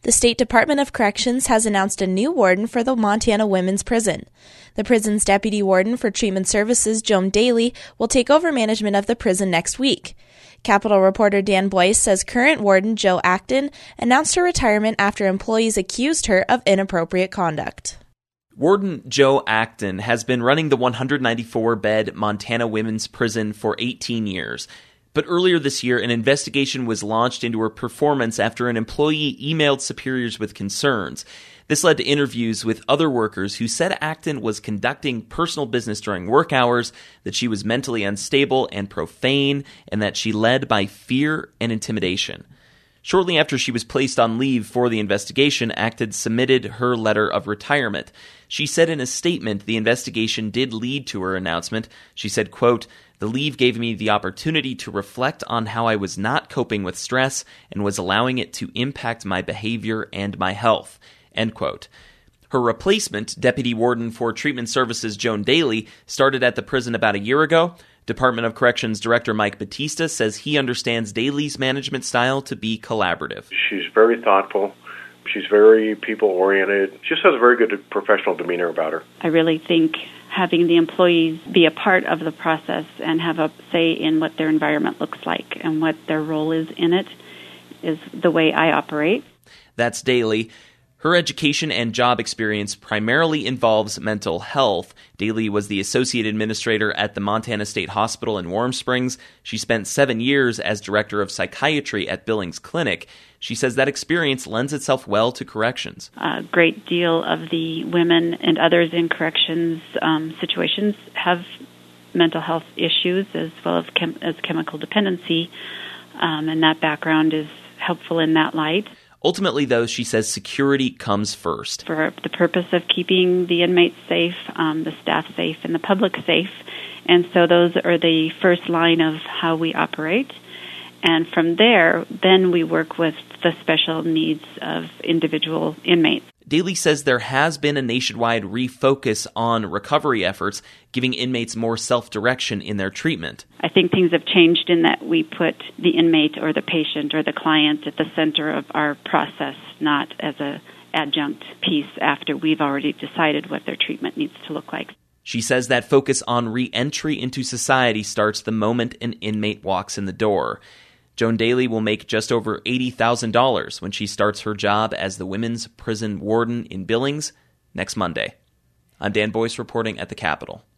The State Department of Corrections has announced a new warden for the Montana Women's Prison. The prison's deputy warden for treatment services, Joan Daly, will take over management of the prison next week. Capitol reporter Dan Boyce says current warden Jo Acton announced her retirement after employees accused her of inappropriate conduct. Warden Jo Acton has been running the 194-bed Montana Women's Prison for 18 years. But earlier this year, an investigation was launched into her performance after an employee emailed superiors with concerns. This led to interviews with other workers who said Acton was conducting personal business during work hours, that she was mentally unstable and profane, and that she led by fear and intimidation. Shortly after she was placed on leave for the investigation, Acton submitted her letter of retirement. She said in a statement the investigation did lead to her announcement. She said, quote, "The leave gave me the opportunity to reflect on how I was not coping with stress and was allowing it to impact my behavior and my health." End quote. Her replacement, Deputy Warden for Treatment Services Joan Daly, started at the prison about a year ago. Department of Corrections Director Mike Batista says he understands Daly's management style to be collaborative. She's very thoughtful. She's very people-oriented. She just has a very good professional demeanor about her. I really think having the employees be a part of the process and have a say in what their environment looks like and what their role is in it is the way I operate. That's Daly. Her education and job experience primarily involves mental health. Daly was the associate administrator at the Montana State Hospital in Warm Springs. She spent 7 years as director of psychiatry at Billings Clinic. She says that experience lends itself well to corrections. A great deal of the women and others in corrections situations have mental health issues as well as chemical dependency, and that background is helpful in that light. Ultimately, though, she says security comes first. For the purpose of keeping the inmates safe, the staff safe, and the public safe. And so those are the first line of how we operate. And from there, then we work with the special needs of individual inmates. Daly says there has been a nationwide refocus on recovery efforts, giving inmates more self-direction in their treatment. I think things have changed in that we put the inmate or the patient or the client at the center of our process, not as an adjunct piece after we've already decided what their treatment needs to look like. She says that focus on re-entry into society starts the moment an inmate walks in the door. Joan Daly will make just over $80,000 when she starts her job as the women's prison warden in Billings next Monday. I'm Dan Boyce reporting at the Capitol.